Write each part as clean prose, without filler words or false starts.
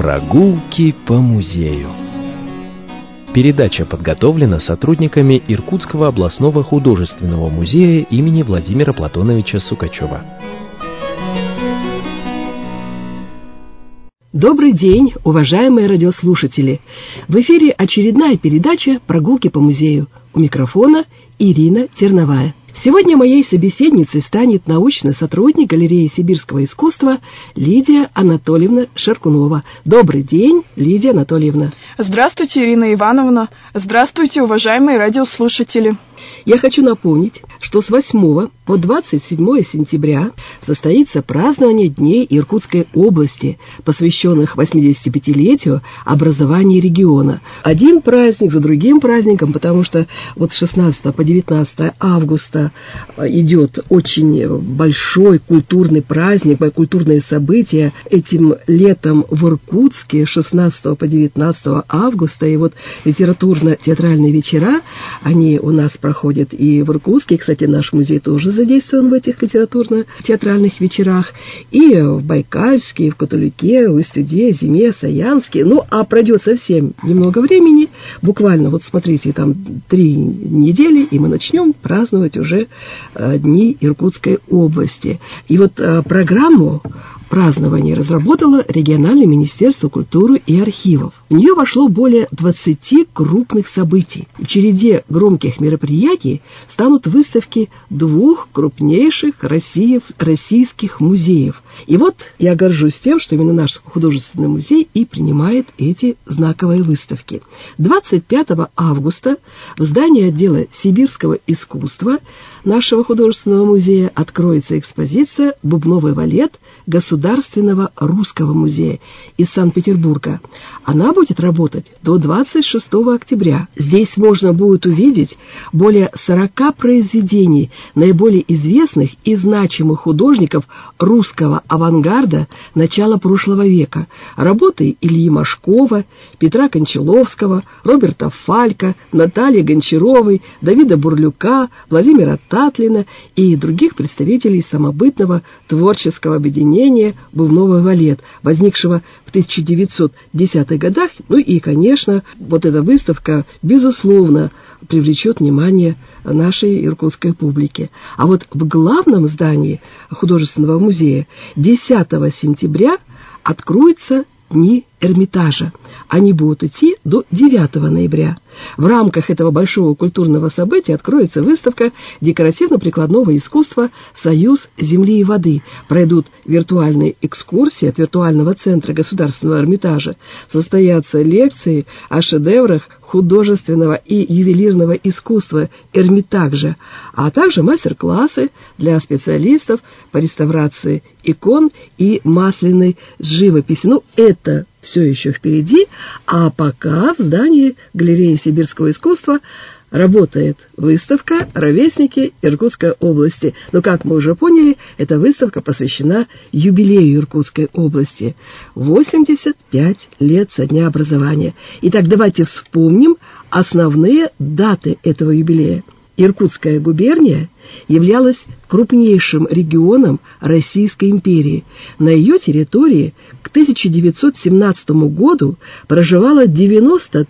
Прогулки по музею. Передача подготовлена сотрудниками Иркутского областного художественного музея имени Владимира Платоновича Сукачева. Добрый день, уважаемые радиослушатели! В эфире очередная передача «Прогулки по музею». У микрофона Ирина Терновая. Сегодня моей собеседницей станет научный сотрудник галереи сибирского искусства Лидия Анатольевна Шаркунова. Добрый день, Лидия Анатольевна. Здравствуйте, Ирина Ивановна. Здравствуйте, уважаемые радиослушатели. Я хочу напомнить, что с 8 по 27 сентября состоится празднование Дней Иркутской области, посвященных 85-летию образования региона. Один праздник за другим праздником, потому что вот с 16 по 19 августа идет очень большой культурный праздник, культурные события. Этим летом в Иркутске 16 по 19 августа, и вот литературно-театральные вечера, они у нас проходят и в Иркутске, кстати, наш музей тоже задействован в этих литературно-театральных вечерах, и в Байкальске, и в Катулюке, в Устюге, Зиме, Саянске. Ну, а пройдет совсем немного времени, буквально, вот смотрите, там 3 недели, и мы начнем праздновать уже Дни Иркутской области. И вот программу празднования разработало региональное министерство культуры и архивов. В нее вошло более 20 крупных событий. В череде громких мероприятий станут выставки 2 крупнейших российских музеев. И вот я горжусь тем, что именно наш художественный музей и принимает эти знаковые выставки. 25 августа в здании отдела сибирского искусства нашего художественного музея откроется экспозиция «Бубновый валет» Государственного русского музея из Санкт-Петербурга. Она будет работать до 26 октября. Здесь можно будет увидеть более 40 произведений наиболее известных и значимых художников русского авангарда начала прошлого века. Работы Ильи Машкова, Петра Кончаловского, Роберта Фалька, Натальи Гончаровой, Давида Бурлюка, Владимира Татлина и других представителей самобытного творческого объединения «Бубновый валет», возникшего в 1910-х годах. Ну и, конечно, вот эта выставка, безусловно, привлечет внимание нашей иркутской публики. А вот в главном здании художественного музея 10 сентября откроются Дни Эрмитажа. Они будут идти до 9 ноября. В рамках этого большого культурного события откроется выставка декоративно-прикладного искусства «Союз земли и воды». Пройдут виртуальные экскурсии от виртуального центра Государственного Эрмитажа. Состоятся лекции о шедеврах художественного и ювелирного искусства Эрмитажа, а также мастер-классы для специалистов по реставрации икон и масляной живописи. Ну, это все еще впереди, а пока в здании галереи сибирского искусства работает выставка «Ровесники Иркутской области». Но, как мы уже поняли, эта выставка посвящена юбилею Иркутской области. 85 лет со дня образования. Итак, давайте вспомним основные даты этого юбилея. Иркутская губерния являлась крупнейшим регионом Российской империи. На ее территории к 1917 году проживало 90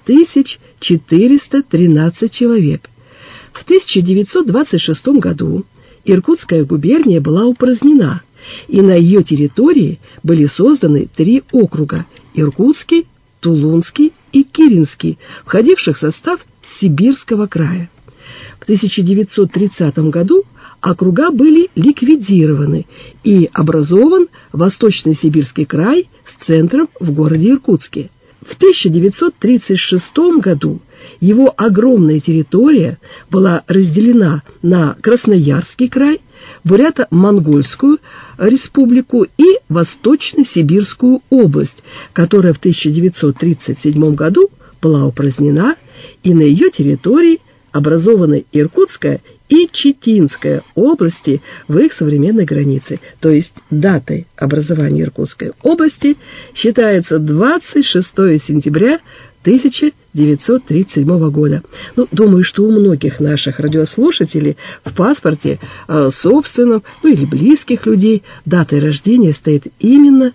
413 человек. В 1926 году Иркутская губерния была упразднена, и на ее территории были созданы 3 округа – Иркутский, Тулунский и Киринский, входивших в состав Сибирского края. В 1930 году округа были ликвидированы и образован Восточный Сибирский край с центром в городе Иркутске. В 1936 году его огромная территория была разделена на Красноярский край, Бурято-Монгольскую республику и Восточно-Сибирскую область, которая в 1937 году была упразднена, и на ее территории образованы Иркутская и Читинская области в их современной границе. То есть датой образования Иркутской области считается 26 сентября 1937 года. Думаю, что у многих наших радиослушателей в паспорте собственном, или близких людей датой рождения стоит именно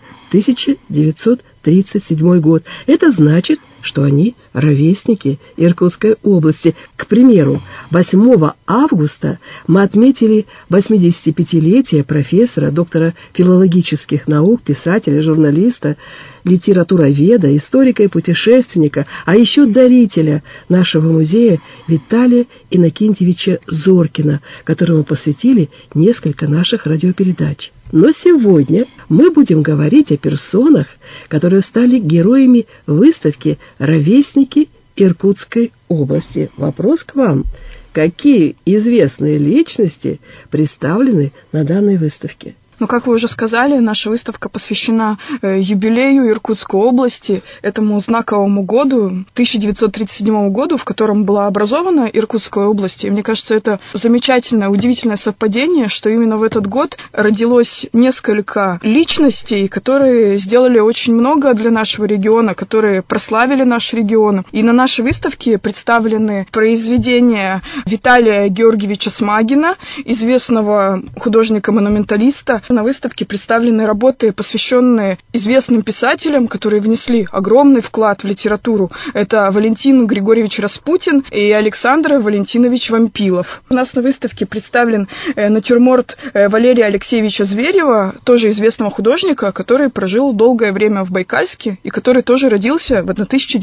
1937 год. Это значит, что они ровесники Иркутской области. К примеру, 8 августа мы отметили 85-летие профессора, доктора филологических наук, писателя, журналиста, литературоведа, историка и путешественника, а еще дарителя нашего музея Виталия Иннокентьевича Зоркина, которому посвятили несколько наших радиопередач. Но сегодня мы будем говорить о персонах, которые стали героями выставки «Ровесники Иркутской области». Вопрос к вам. Какие известные личности представлены на данной выставке? Как вы уже сказали, наша выставка посвящена юбилею Иркутской области, этому знаковому году, 1937 году, в котором была образована Иркутская область. И мне кажется, это замечательное, удивительное совпадение, что именно в этот год родилось несколько личностей, которые сделали очень много для нашего региона, которые прославили наш регион. И на нашей выставке представлены произведения Виталия Георгиевича Смагина, известного художника-монументалиста. На выставке представлены работы, посвященные известным писателям, которые внесли огромный вклад в литературу. Это Валентин Григорьевич Распутин и Александр Валентинович Вампилов. У нас на выставке представлен натюрморт Валерия Алексеевича Зверева, тоже известного художника, который прожил долгое время в Байкальске и который тоже родился в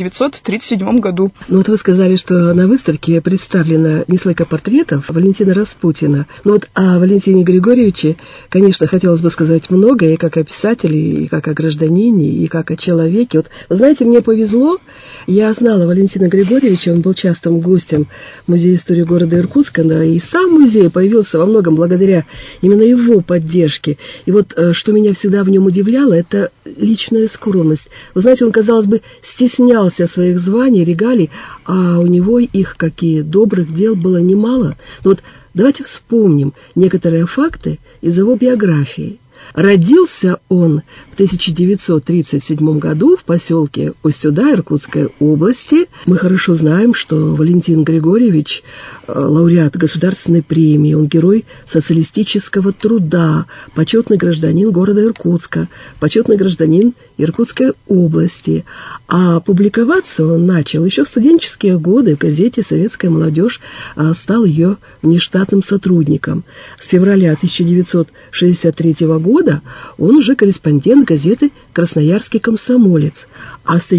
1937 году. Вот вы сказали, что на выставке представлено несколько портретов Валентина Распутина. О Валентине Григорьевиче, конечно, хотелось бы сказать многое, и как о писателе, и как о гражданине, и как о человеке. Вы знаете, мне повезло, я знала Валентина Григорьевича, он был частым гостем Музея истории города Иркутска, и сам музей появился во многом благодаря именно его поддержке. И что меня всегда в нем удивляло, это личная скромность. Вы знаете, он, казалось бы, стеснялся своих званий, регалий, а у него их, как и добрых дел, было немало. Давайте вспомним некоторые факты из его биографии. Родился он в 1937 году в поселке Устюда Иркутской области. Мы хорошо знаем, что Валентин Григорьевич лауреат государственной премии, он герой социалистического труда, почетный гражданин города Иркутска, почетный гражданин Иркутской области. А публиковаться он начал еще в студенческие годы в газете «Советская молодежь», стал ее внештатным сотрудником. С февраля 1963 года он уже корреспондент газеты «Красноярский комсомолец», а с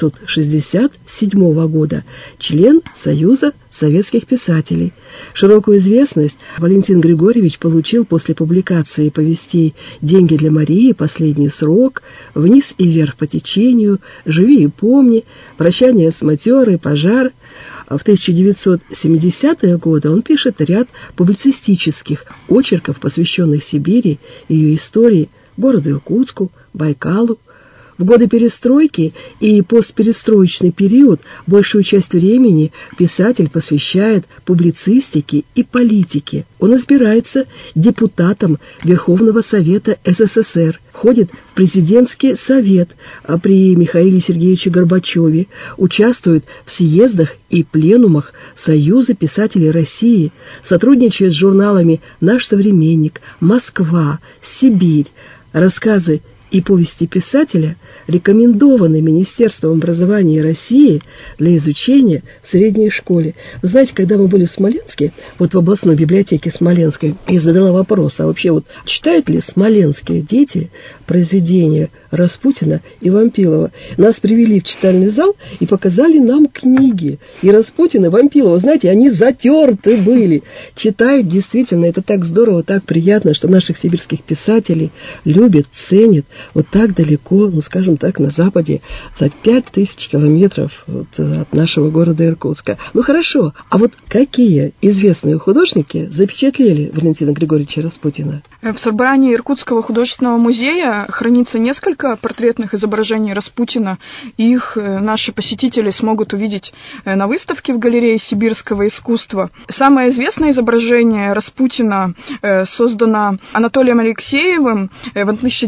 1967 года член Союза советских писателей. Широкую известность Валентин Григорьевич получил после публикации повестей «Деньги для Марии», «Последний срок», «Вниз и вверх по течению», «Живи и помни», «Прощание с матерой», «Пожар». В 1970-е годы он пишет ряд публицистических очерков, посвященных Сибири, ее истории, городу Иркутску, Байкалу. В годы перестройки и постперестроечный период большую часть времени писатель посвящает публицистике и политике. Он избирается депутатом Верховного Совета СССР, входит в президентский совет при Михаиле Сергеевиче Горбачеве, участвует в съездах и пленумах Союза писателей России, сотрудничает с журналами «Наш современник», «Москва», «Сибирь». Рассказы и повести писателя рекомендованы Министерством образования России для изучения в средней школе. Вы знаете, когда мы были в Смоленске, в областной библиотеке Смоленской, я задала вопрос, а вообще читают ли смоленские дети произведения Распутина и Вампилова? Нас привели в читальный зал и показали нам книги. И Распутин, и Вампилова, знаете, они затерты были. Читают действительно, это так здорово, так приятно, что наших сибирских писателей любят, ценят. вот так далеко, ну, скажем так, на западе, за 5000 километров от нашего города Иркутска. Ну, хорошо. А вот какие известные художники запечатлели Валентина Григорьевича Распутина? В собрании Иркутского художественного музея хранится несколько портретных изображений Распутина. Их наши посетители смогут увидеть на выставке в галерее сибирского искусства. Самое известное изображение Распутина создано Анатолием Алексеевым в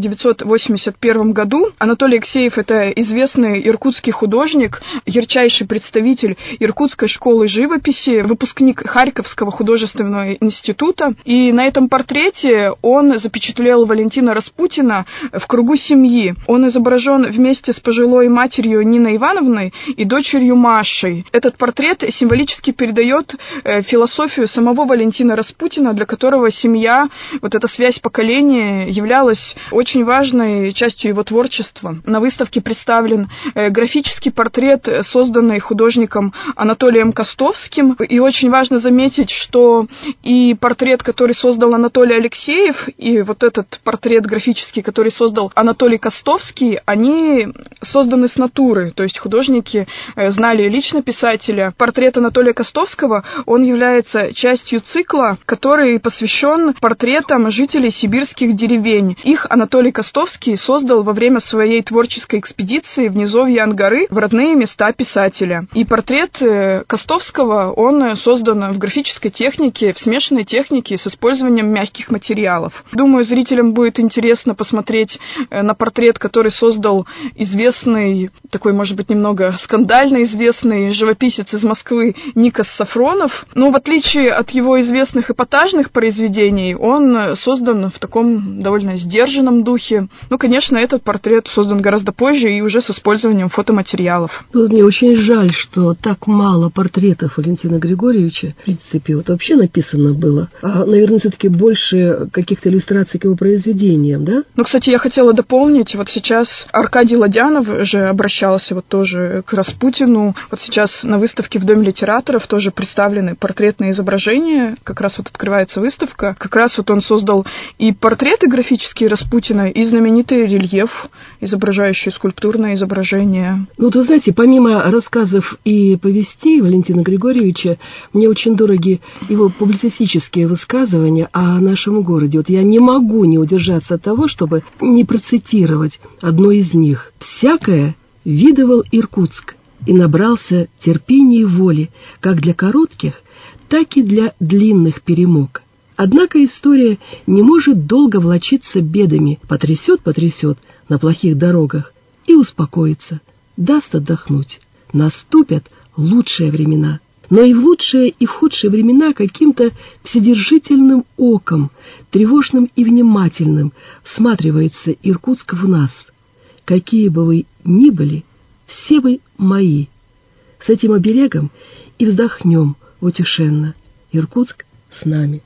1981 году. Анатолий Алексеев – это известный иркутский художник, ярчайший представитель Иркутской школы живописи, выпускник Харьковского художественного института. И на этом портрете он запечатлел Валентина Распутина в кругу семьи. Он изображен вместе с пожилой матерью Ниной Ивановной и дочерью Машей. Этот портрет символически передает философию самого Валентина Распутина, для которого семья, вот эта связь поколения, являлась очень важной частью его творчества. На выставке представлен графический портрет, созданный художником Анатолием Костовским. И очень важно заметить, что и портрет, который создал Анатолий Алексеев, и вот этот портрет графический, который создал Анатолий Костовский, они созданы с натуры, то есть художники знали лично писателя. Портрет Анатолия Костовского, он является частью цикла, который посвящен портретам жителей сибирских деревень. Их Анатолий Костовский создал во время своей творческой экспедиции в низовье Ангары в родные места писателя. И портрет Костовского, он создан в графической технике, в смешанной технике с использованием мягких материалов. Думаю, зрителям будет интересно посмотреть на портрет, который создал известный, такой, может быть, немного скандально известный живописец из Москвы Никос Сафронов. Но в отличие от его известных эпатажных произведений, он создан в таком довольно сдержанном духе. Ну, конечно, этот портрет создан гораздо позже и уже с использованием фотоматериалов. Ну, мне очень жаль, что так мало портретов Валентина Григорьевича, в принципе, вот вообще написано было. А, наверное, все-таки больше каких-то иллюстраций к его произведениям, да? Ну, кстати, я хотела дополнить, вот сейчас Аркадий Ладянов же обращался вот тоже к Распутину. Вот сейчас на выставке в Доме литераторов тоже представлены портретные изображения. Как раз вот открывается выставка. Как раз вот он создал и портреты графические Распутина, и знаменитый рельеф, изображающий скульптурное изображение. Ну, вот вы знаете, помимо рассказов и повестей Валентина Григорьевича, мне очень дороги его публицистические высказывания о нашем городе. Вот я не могу не удержаться от того, чтобы не процитировать одно из них. «Всякое видывал Иркутск и набрался терпения и воли, как для коротких, так и для длинных перемог. Однако история не может долго влачиться бедами, потрясет на плохих дорогах и успокоится, даст отдохнуть. Наступят лучшие времена». Но и в лучшие, и в худшие времена каким-то вседержительным оком, тревожным и внимательным, всматривается Иркутск в нас. Какие бы вы ни были, все вы мои. С этим оберегом и вздохнем утешенно. Иркутск с нами.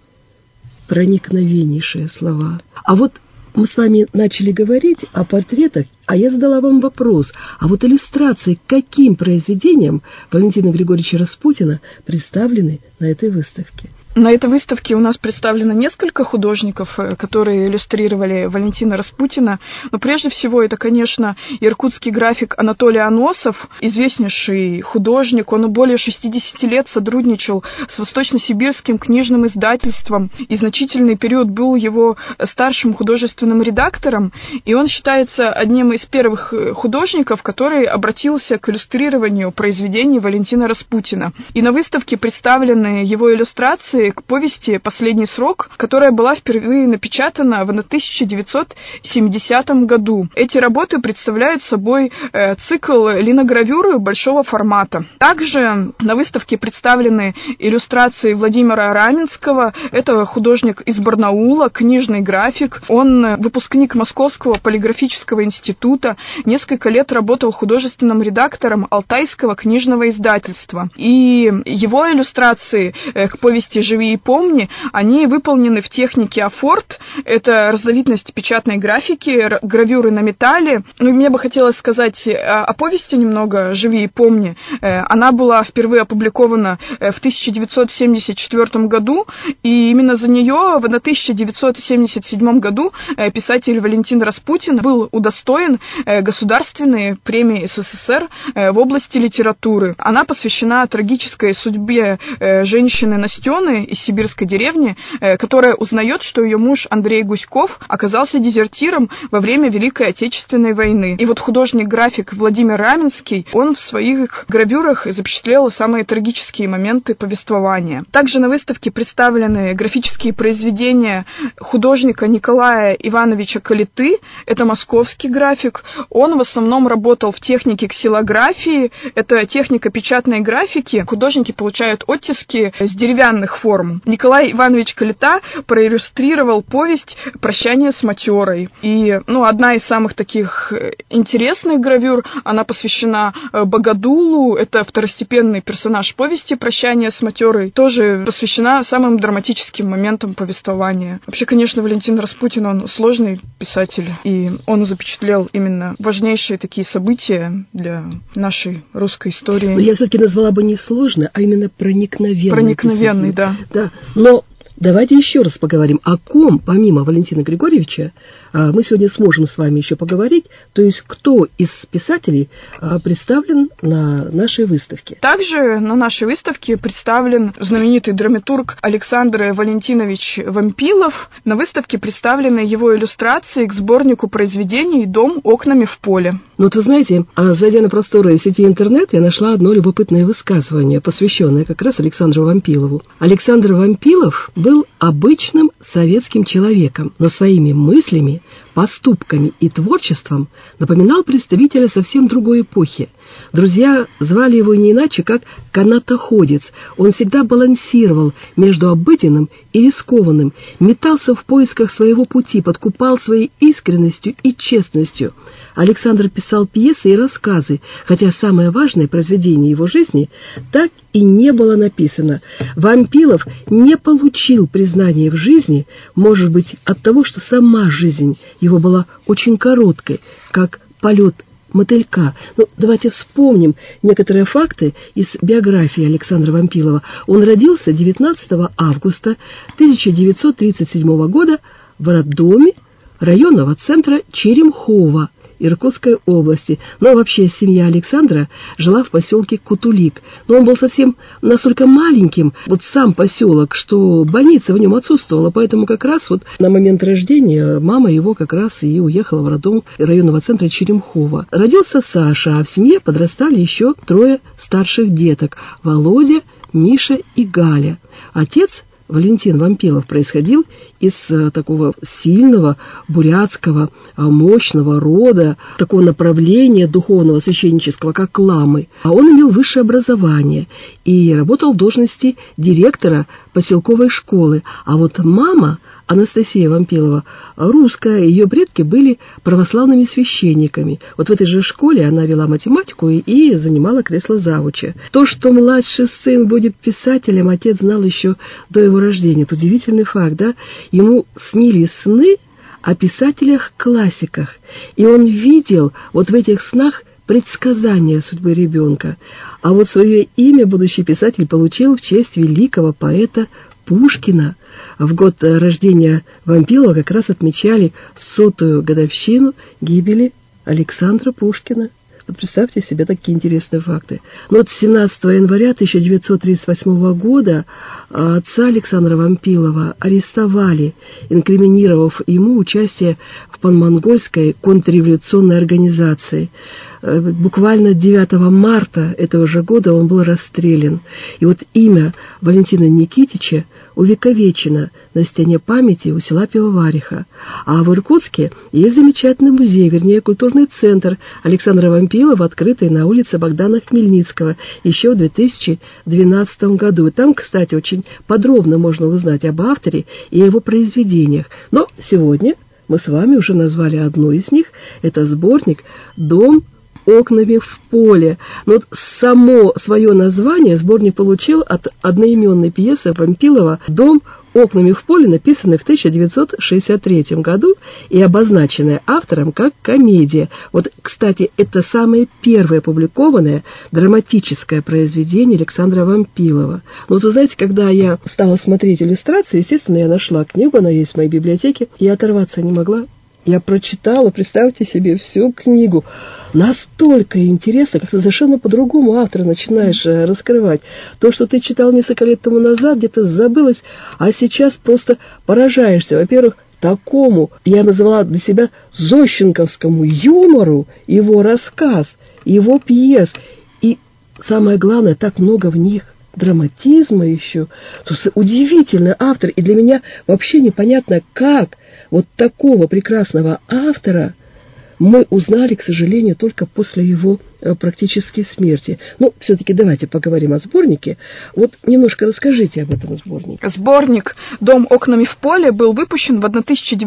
Проникновеннейшие слова. А вот мы с вами начали говорить о портретах, а я задала вам вопрос, а вот иллюстрации к каким произведениям Валентина Григорьевича Распутина представлены на этой выставке? На этой выставке у нас представлено несколько художников, которые иллюстрировали Валентина Распутина. Но прежде всего это, конечно, иркутский график Анатолий Аносов, известнейший художник. Он более 60 лет сотрудничал с Восточно-Сибирским книжным издательством. И значительный период был его старшим художественным редактором. И он считается одним из первых художников, который обратился к иллюстрированию произведений Валентина Распутина. И на выставке представлены его иллюстрации к повести «Последний срок», которая была впервые напечатана в 1970 году. Эти работы представляют собой цикл линогравюры большого формата. Также на выставке представлены иллюстрации Владимира Раменского. Это художник из Барнаула, книжный график. Он выпускник Московского полиграфического института, несколько лет работал художественным редактором Алтайского книжного издательства. И его иллюстрации к повести «Живи и помни», они выполнены в технике афорт. Это разновидность печатной графики, гравюры на металле. Ну, и мне бы хотелось сказать о повести немного «Живи и помни». Она была впервые опубликована в 1974 году, и именно за нее в 1977 году писатель Валентин Распутин был удостоен Государственной премии СССР в области литературы. Она посвящена трагической судьбе женщины Настены из сибирской деревни, которая узнает, что ее муж Андрей Гуськов оказался дезертиром во время Великой Отечественной войны. И вот художник-график Владимир Раменский, он в своих гравюрах запечатлел самые трагические моменты повествования. Также на выставке представлены графические произведения художника Николая Ивановича Калиты. Это московский график. Он в основном работал в технике ксилографии. Это техника печатной графики. Художники получают оттиски с деревянных форм. Николай Иванович Калита проиллюстрировал повесть «Прощание с матерой». И, одна из самых таких интересных гравюр, она посвящена Богодулу. Это второстепенный персонаж повести «Прощание с матерой». Тоже посвящена самым драматическим моментам повествования. Вообще, конечно, Валентин Распутин, он сложный писатель, и он запечатлел именно важнейшие такие события для нашей русской истории. Но я все-таки назвала бы не сложно, а именно проникновенный. Проникновенный, да. Да, но давайте еще раз поговорим, о ком, помимо Валентина Григорьевича, мы сегодня сможем с вами еще поговорить, то есть кто из писателей представлен на нашей выставке. Также на нашей выставке представлен знаменитый драматург Александр Валентинович Вампилов. На выставке представлены его иллюстрации к сборнику произведений «Дом окнами в поле». Ну, вот вы знаете, зайдя на просторы сети интернет, я нашла одно любопытное высказывание, посвященное как раз Александру Вампилову. Александр Вампилов был обычным советским человеком, но своими мыслями, поступками и творчеством напоминал представителя совсем другой эпохи. Друзья звали его не иначе, как канатоходец. Он всегда балансировал между обыденным и рискованным, метался в поисках своего пути, подкупал своей искренностью и честностью. Александр писал пьесы и рассказы, хотя самое важное произведение его жизни так и не было написано. Вампилов не получил признания в жизни, может быть, от того, что сама жизнь его была очень короткой, как полет мотылька. Давайте вспомним некоторые факты из биографии Александра Вампилова. Он родился 19 августа 1937 года в роддоме районного центра Черемхово Иркутской области. Но вообще семья Александра жила в поселке Кутулик. Но он был совсем настолько маленьким, вот сам поселок, что больница в нем отсутствовала. Поэтому как раз вот на момент рождения мама его как раз и уехала в роддом районного центра Черемхово. Родился Саша, а в семье подрастали еще 3 старших деток: Володя, Миша и Галя. Отец Валентин Вампилов происходил из такого сильного бурятского мощного рода, такого направления духовного священнического, как ламы. А он имел высшее образование и работал в должности директора поселковой школы. А вот мама, Анастасия Вампилова, русская, ее предки были православными священниками. Вот в этой же школе она вела математику и занимала кресло завуча. То, что младший сын будет писателем, отец знал еще до его рождения. Это удивительный факт, да? Ему снились сны о писателях-классиках, и он видел вот в этих снах предсказания судьбы ребенка. А вот свое имя будущий писатель получил в честь великого поэта Пушкина. В год рождения Вампилова как раз отмечали 100-ю годовщину гибели Александра Пушкина. Вот представьте себе такие интересные факты. Но вот 17 января 1938 года отца Александра Вампилова арестовали, инкриминировав ему участие в панмонгольской контрреволюционной организации. Буквально 9 марта этого же года он был расстрелян. И вот имя Валентина Никитича увековечено на стене памяти у села Пивовариха. А в Иркутске есть замечательный музей, вернее, культурный центр Александра Вампилова, открытый на улице Богдана Хмельницкого еще в 2012 году. И там, кстати, очень подробно можно узнать об авторе и его произведениях. Но сегодня мы с вами уже назвали одну из них. Это сборник «Дом окнами в поле». Но вот само свое название сборник получил от одноименной пьесы Вампилова «Дом окнами в поле», написанной в 1963 году и обозначенная автором как комедия. Вот, кстати, это самое первое опубликованное драматическое произведение Александра Вампилова. Но вот вы знаете, когда я стала смотреть иллюстрации, естественно, я нашла книгу, она есть в моей библиотеке, и оторваться не могла. Я прочитала, представьте себе, всю книгу. Настолько интересно, как-то совершенно по-другому автора начинаешь раскрывать. То, что ты читал несколько лет тому назад, где-то забылось, а сейчас просто поражаешься. Во-первых, такому, я называла для себя зощенковскому юмору его рассказ, его пьес. И самое главное, так много в них драматизма еще. Удивительный автор, и для меня вообще непонятно, как вот такого прекрасного автора мы узнали, к сожалению, только после его практически смерти. Ну, все-таки давайте поговорим о сборнике. Вот немножко расскажите об этом сборнике. Сборник «Дом окнами в поле» был выпущен в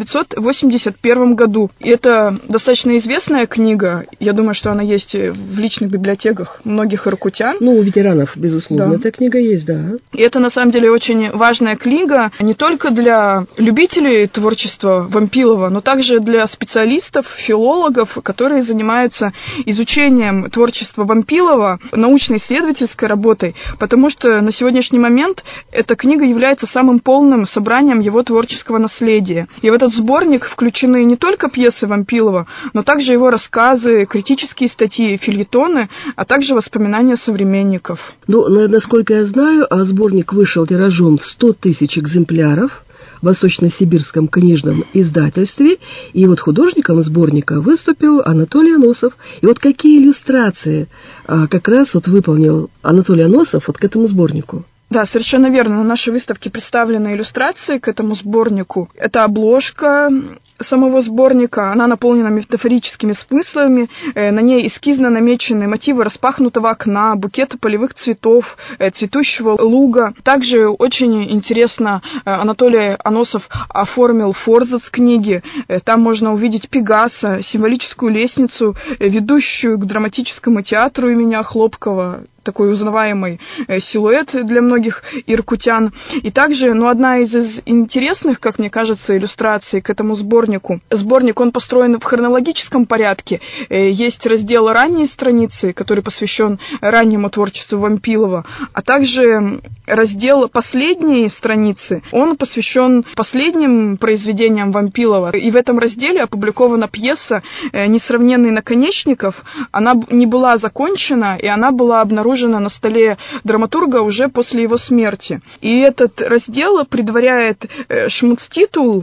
1981 году. И это достаточно известная книга. Я думаю, что она есть в личных библиотеках многих иркутян. Ну, у ветеранов, безусловно, эта книга есть, да. И это, на самом деле, очень важная книга не только для любителей творчества Вампилова, но также для специалистов, филологов, которые занимаются изучением творчества Вампилова научно-исследовательской работой, потому что на сегодняшний момент эта книга является самым полным собранием его творческого наследия. И в этот сборник включены не только пьесы Вампилова, но также его рассказы, критические статьи, фельетоны, а также воспоминания современников. Ну, насколько я знаю, сборник вышел тиражом в 100 тысяч экземпляров в Восточно-Сибирском книжном издательстве, и вот художником сборника выступил Анатолий Аносов. И вот какие иллюстрации как раз вот выполнил Анатолий Аносов вот к этому сборнику? Да, совершенно верно. На нашей выставке представлены иллюстрации к этому сборнику. Это обложка самого сборника, она наполнена метафорическими смыслами, на ней эскизно намечены мотивы распахнутого окна, букета полевых цветов, цветущего луга. Также очень интересно Анатолий Аносов оформил форзац книги. Там можно увидеть Пегаса, символическую лестницу, ведущую к драматическому театру имени Хлопкова. Такой узнаваемый силуэт для многих иркутян. И также, одна из интересных, как мне кажется, иллюстраций к этому сборнику. Сборник, он построен в хронологическом порядке. Есть раздел «Ранние страницы», который посвящен раннему творчеству Вампилова, а также раздел «Последние страницы». Он посвящен последним произведениям Вампилова. И в этом разделе опубликована пьеса «Несравненный Наконечников». Она не была закончена, и она была обнаружена на столе драматурга уже после его смерти. И этот раздел предваряет шмуцтитул,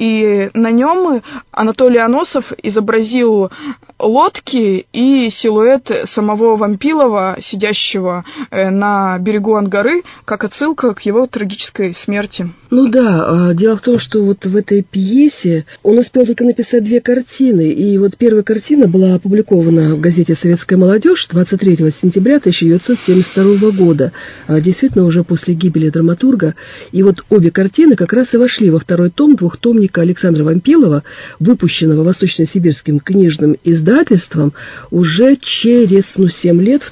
и на нем Анатолий Аносов изобразил лодки и силуэт самого Вампилова, сидящего на берегу Ангары, как отсылка к его трагической смерти. Ну да, дело в том, что вот в этой пьесе он успел только написать 2 картины, и вот первая картина была опубликована в газете «Советская молодежь» 23 сентября 1972 года, действительно уже после гибели драматурга, и вот обе картины как раз и вошли во 2-й том двухтомника Александра Вампилова, выпущенного Восточно-Сибирским книжным издательством уже через 7 лет, в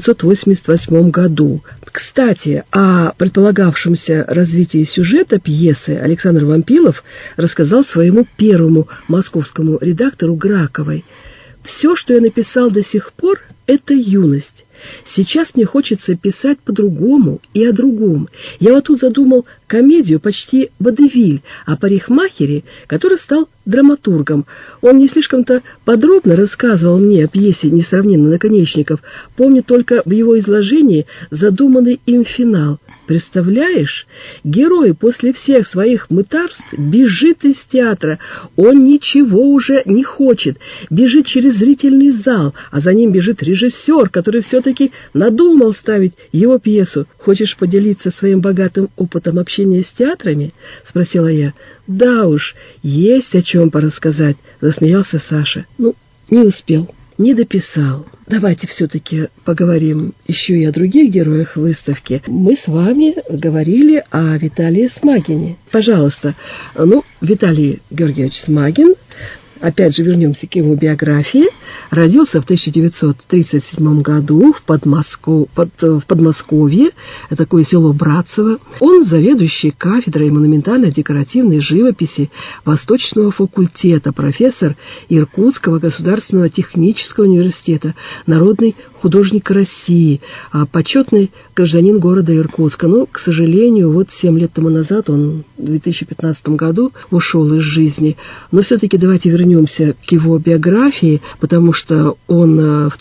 1988 году. Кстати, о предполагавшемся развитии сюжета пьесы Александр Вампилов рассказал своему первому московскому редактору Граковой. «Все, что я написал до сих пор, это юность. Сейчас мне хочется писать по-другому и о другом. Я вот тут задумал комедию почти водевиль о парикмахере, который стал драматургом. Он не слишком-то подробно рассказывал мне о пьесе «Несравненный Наконечников». Помню только в его изложении задуманный им финал. Представляешь, герой после всех своих мытарств бежит из театра. Он ничего уже не хочет. Бежит через зрительный зал, а за ним бежит режиссер, который все-таки надумал ставить его пьесу. Хочешь поделиться своим богатым опытом общения с театрами?» — спросила я. «Да уж, есть о чем порассказать», — засмеялся Саша. Не успел. Не дописал. Давайте все-таки поговорим еще и о других героях выставки. Мы с вами говорили о Виталии Смагине. Пожалуйста, Виталий Георгиевич Смагин, опять же вернемся к его биографии. Родился в 1937 году в Подмосковье, такое село Братцево. Он заведующий кафедрой монументально-декоративной живописи Восточного факультета, профессор Иркутского государственного технического университета, народный художник России, почетный гражданин города Иркутска. Но, к сожалению, вот 7 лет тому назад он в 2015 году ушел из жизни. Но все-таки давайте вернемся к его биографии, потому что он в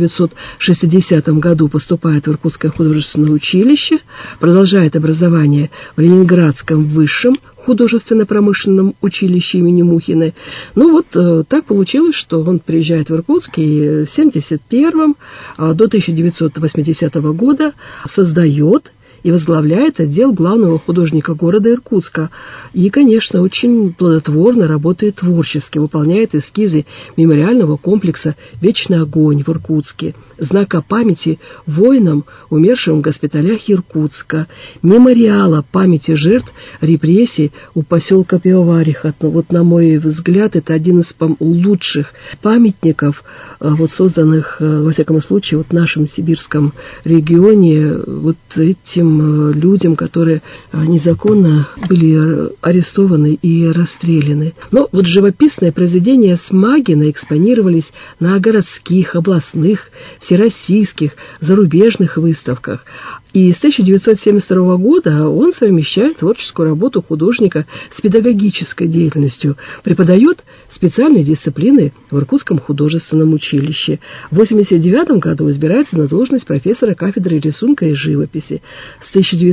1960 году поступает в Иркутское художественное училище, продолжает образование в Ленинградском высшем художественно-промышленном училище имени Мухиной. Ну вот так получилось, что он приезжает в Иркутск и в 1971 до 1980 года создает и возглавляет отдел главного художника города Иркутска. И, конечно, очень плодотворно работает творчески, выполняет эскизы мемориального комплекса «Вечный огонь» в Иркутске, знака памяти воинам, умершим в госпиталях Иркутска, мемориала памяти жертв репрессий у поселка Пивовариха. Вот, на мой взгляд, это один из лучших памятников, вот, созданных, во всяком случае, вот в нашем сибирском регионе, вот этим людям, которые незаконно были арестованы и расстреляны. Но вот живописные произведения Смагина экспонировались на городских, областных, всероссийских, зарубежных выставках. И с 1972 года он совмещает творческую работу художника с педагогической деятельностью, преподает специальные дисциплины в Иркутском художественном училище. В 1989 году избирается на должность профессора кафедры рисунка и живописи. С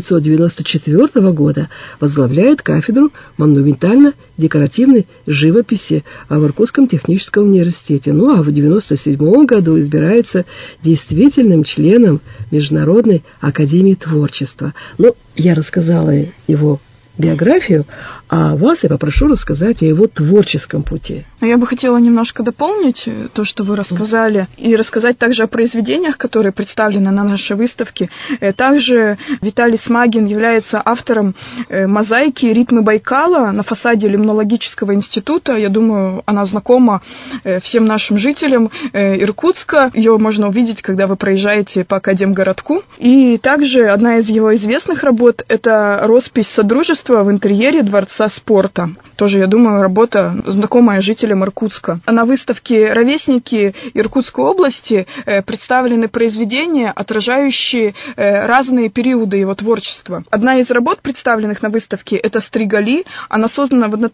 1994 года возглавляет кафедру монументально-декоративной живописи в Иркутском техническом университете. Ну а в 1997 году избирается действительным членом Международной академии творчества. Ну, я рассказала его биографию, а вас я попрошу рассказать о его творческом пути. Я бы хотела немножко дополнить то, что вы рассказали, и рассказать также о произведениях, которые представлены на нашей выставке. Также Виталий Смагин является автором мозаики «Ритмы Байкала» на фасаде Лимнологического института. Я думаю, она знакома всем нашим жителям Иркутска. Ее можно увидеть, когда вы проезжаете по Академгородку. И также одна из его известных работ – это роспись «Содружества» в интерьере Дворца спорта. Тоже, я думаю, работа, знакомая жителям Иркутска. На выставке «Ровесники Иркутской области» представлены произведения, отражающие разные периоды его творчества. Одна из работ, представленных на выставке, это «Стригали». Она создана в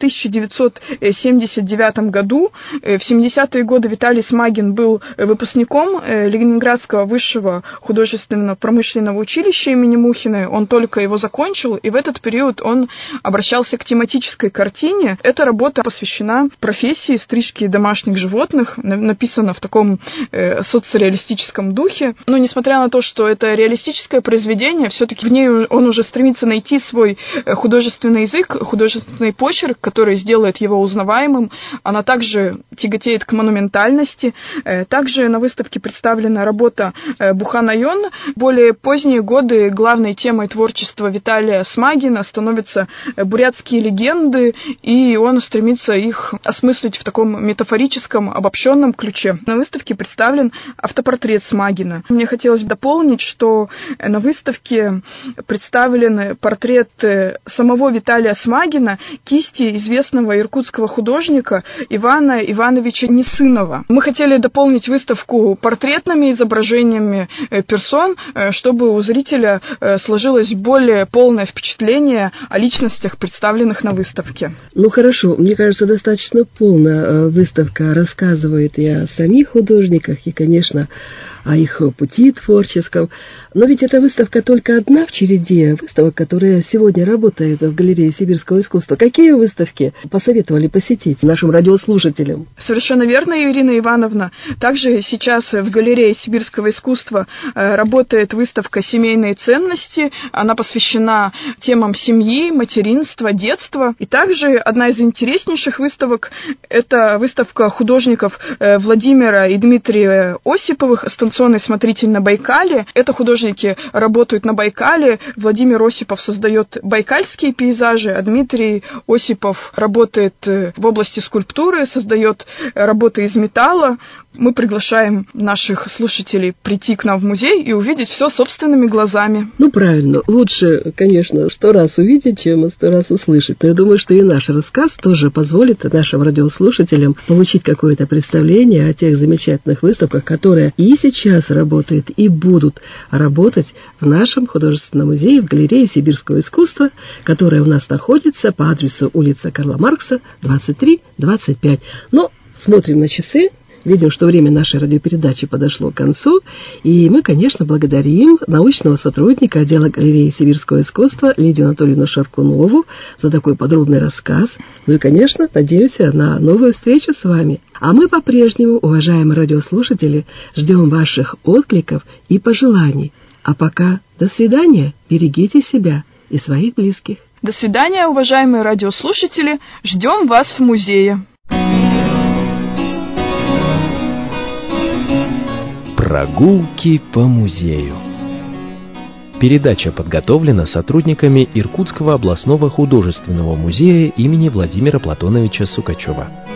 1979 году. В 70-е годы Виталий Смагин был выпускником Ленинградского высшего художественно-промышленного училища имени Мухиной. Он только его закончил, и в этот период он обращался к тематической картине. Эта работа посвящена профессии стрижки домашних животных, написана в таком соцреалистическом духе. Но несмотря на то, что это реалистическое произведение, все-таки в ней он уже стремится найти свой художественный язык, художественный почерк, который сделает его узнаваемым. Она также тяготеет к монументальности. Также на выставке представлена работа Буханайон. Более поздние годы главной темой творчества Виталия Смагина становятся бурятские легенды, и он стремится их осмыслить в таком метафорическом, обобщенном ключе. На выставке представлен автопортрет Смагина. Мне хотелось бы дополнить, что на выставке представлен портрет самого Виталия Смагина кисти известного иркутского художника Ивана Ивановича Несынова. Мы хотели дополнить выставку портретными изображениями персон, чтобы у зрителя сложилось более полное впечатление о личностях, представленных на выставке. Ну хорошо, мне кажется, достаточно полно выставка рассказывает и о самих художниках, и, конечно, о их пути творческом. Но ведь эта выставка только одна в череде выставок, которая сегодня работает в галерее сибирского искусства. Какие выставки посоветовали посетить нашим радиослушателям? Совершенно верно, Ирина Ивановна. Также сейчас в галерее сибирского искусства работает выставка «Семейные ценности». Она посвящена темам семьи, материнства, детства. И также одна из интереснейших выставок – это выставка художников Владимира и Дмитрия Осиповых, дистанционный смотритель на Байкале. Это художники работают на Байкале. Владимир Осипов создает байкальские пейзажи, а Дмитрий Осипов работает в области скульптуры, создает работы из металла. Мы приглашаем наших слушателей прийти к нам в музей и увидеть все собственными глазами. Ну, правильно. Лучше, конечно, 100 раз увидеть, чем 100 раз услышать. Но я думаю, что и наш рассказ тоже позволит нашим радиослушателям получить какое-то представление о тех замечательных выставках, которые и сейчас работают, и будут работать в нашем художественном музее, в галерее сибирского искусства, которая у нас находится по адресу улица Карла Маркса, 23-25. Но смотрим на часы. Видим, что время нашей радиопередачи подошло к концу, и мы, конечно, благодарим научного сотрудника отдела галереи сибирского искусства Лидию Анатольевну Шаркунову за такой подробный рассказ. Ну и, конечно, надеемся на новую встречу с вами. А мы по-прежнему, уважаемые радиослушатели, ждем ваших откликов и пожеланий. А пока до свидания, берегите себя и своих близких. До свидания, уважаемые радиослушатели, ждем вас в музее. Прогулки по музею. Передача подготовлена сотрудниками Иркутского областного художественного музея имени Владимира Платоновича Сукачева.